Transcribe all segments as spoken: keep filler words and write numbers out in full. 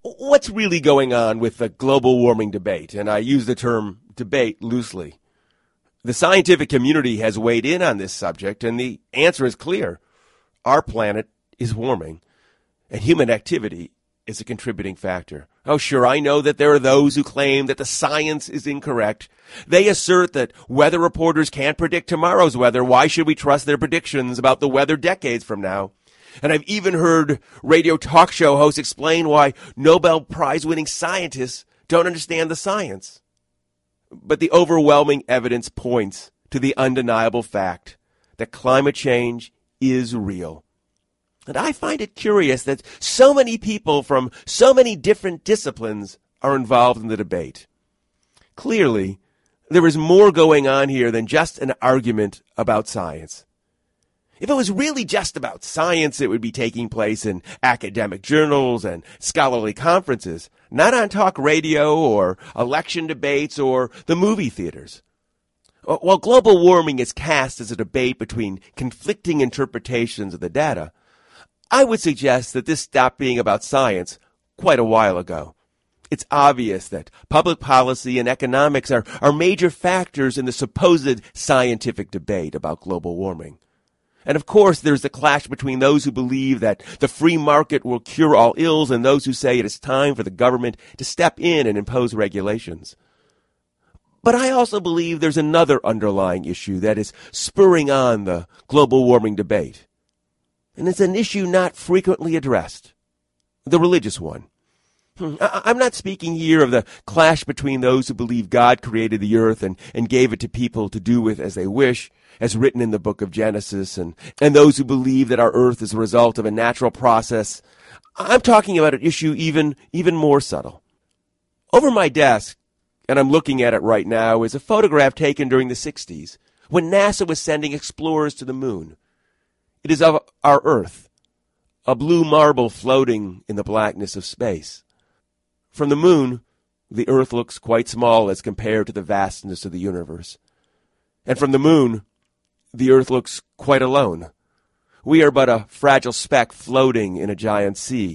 What's really going on with the global warming debate? And I use the term debate loosely. The scientific community has weighed in on this subject, and the answer is clear. Our planet is warming, and human activity is a contributing factor. Oh, sure, I know that there are those who claim that the science is incorrect. They assert that weather reporters can't predict tomorrow's weather. Why should we trust their predictions about the weather decades from now? And I've even heard radio talk show hosts explain why Nobel Prize-winning scientists don't understand the science. But the overwhelming evidence points to the undeniable fact that climate change is real. And I find it curious that so many people from so many different disciplines are involved in the debate. Clearly, there is more going on here than just an argument about science. If it was really just about science, it would be taking place in academic journals and scholarly conferences, not on talk radio or election debates or the movie theaters. While global warming is cast as a debate between conflicting interpretations of the data, I would suggest that this stopped being about science quite a while ago. It's obvious that public policy and economics are, are major factors in the supposed scientific debate about global warming. And of course, there's the clash between those who believe that the free market will cure all ills and those who say it is time for the government to step in and impose regulations. But I also believe there's another underlying issue that is spurring on the global warming debate. And it's an issue not frequently addressed, the religious one. I'm not speaking here of the clash between those who believe God created the earth and, and gave it to people to do with as they wish, as written in the book of Genesis, and, and those who believe that our earth is a result of a natural process. I'm talking about an issue even, even more subtle. Over my desk, and I'm looking at it right now, is a photograph taken during the sixties when NASA was sending explorers to the moon. It is of our Earth, a blue marble floating in the blackness of space. From the moon, the Earth looks quite small as compared to the vastness of the universe. And from the moon, the Earth looks quite alone. We are but a fragile speck floating in a giant sea.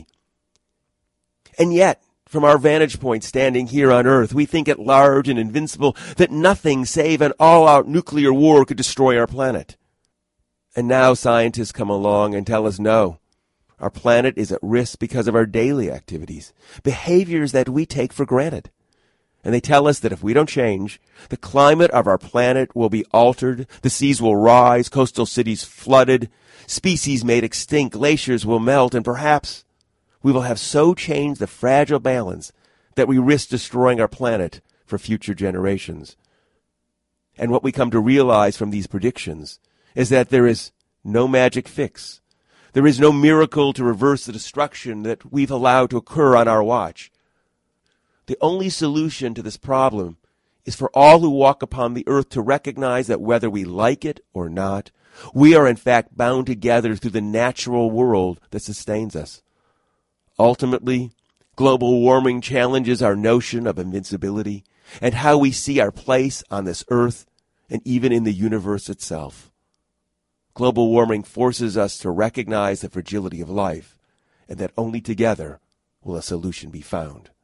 And yet, from our vantage point standing here on Earth, we think it large and invincible, that nothing save an all-out nuclear war could destroy our planet. And now scientists come along and tell us no. Our planet is at risk because of our daily activities, behaviors that we take for granted. And they tell us that if we don't change, the climate of our planet will be altered, the seas will rise, coastal cities flooded, species made extinct, glaciers will melt, and perhaps we will have so changed the fragile balance that we risk destroying our planet for future generations. And what we come to realize from these predictions is that there is no magic fix. There is no miracle to reverse the destruction that we've allowed to occur on our watch. The only solution to this problem is for all who walk upon the earth to recognize that whether we like it or not, we are in fact bound together through the natural world that sustains us. Ultimately, global warming challenges our notion of invincibility and how we see our place on this earth and even in the universe itself. Global warming forces us to recognize the fragility of life, and that only together will a solution be found.